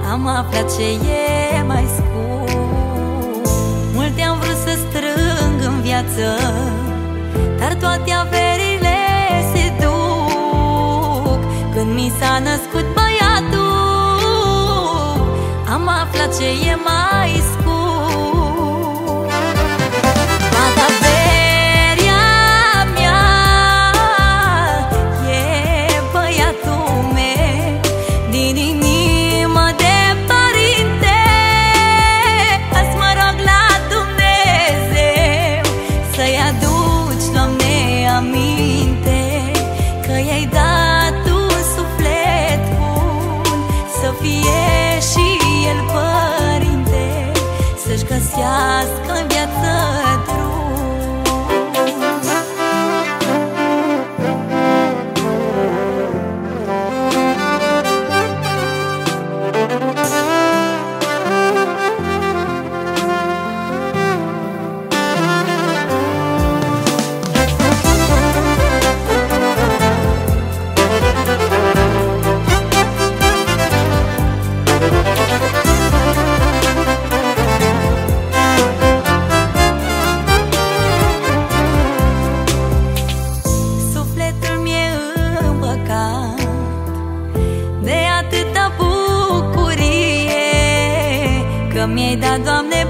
Am aflat ce e mai scump. Multe am vrut să strâng în viață, dar toate averile se duc. Când mi s-a născut băiatul, am aflat ce e mai scump. Toată averia mea e băiatul meu, din inimă de părinte. Azi mă rog la Dumnezeu să-i aduci, Doamne, aminte, că i-ai dat un suflet bun, să fie și el părinte, să-și găsească în viață drum. Că mi-ai dat, Doamne,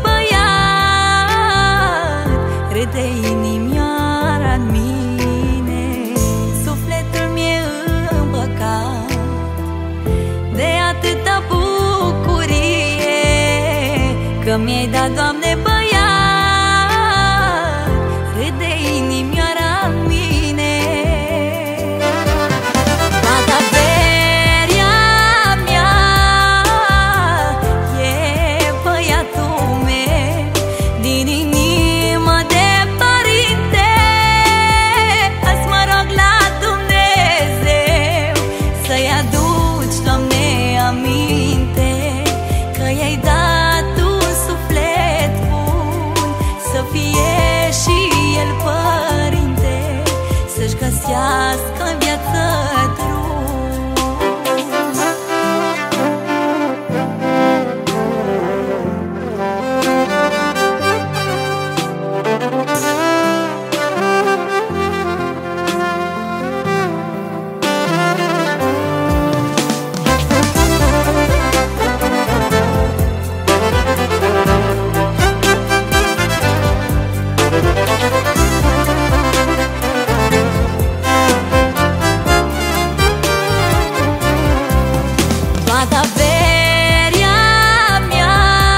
băiat, râde inimioara-n mine. Sufletul mi-e împăcat de atâta bucurie, că mi-ai dat, Doamne, băiat, râde inimioara-n mine. Să-și găsească în viață drum. Toată averia mea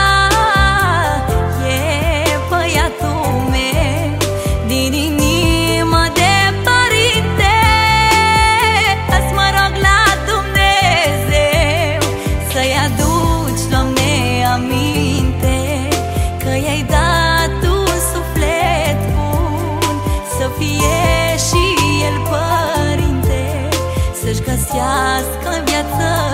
e băiatul meu, din inimă de părinte. Azi mă rog la Dumnezeu să-i aduci, Doamne, aminte, că i-ai dat un suflet bun, să fie și el părinte, să-și găsească în viață